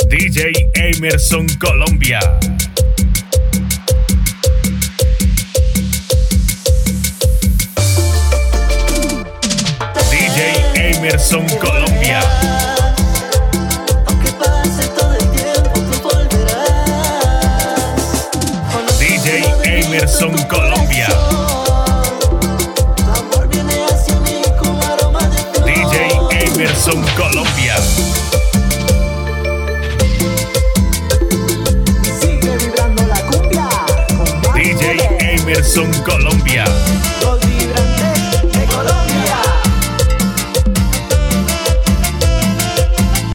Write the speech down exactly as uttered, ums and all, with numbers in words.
D J Emerson Colombia. D J Emerson Colombia. Aunque pase todo el tiempo, tú volverás. D J Emerson Colombia. Tu amor viene hacia mí como aroma de flor. D J Emerson Colombia. Sigue vibrando la cumbia con D J Emerson Colombia.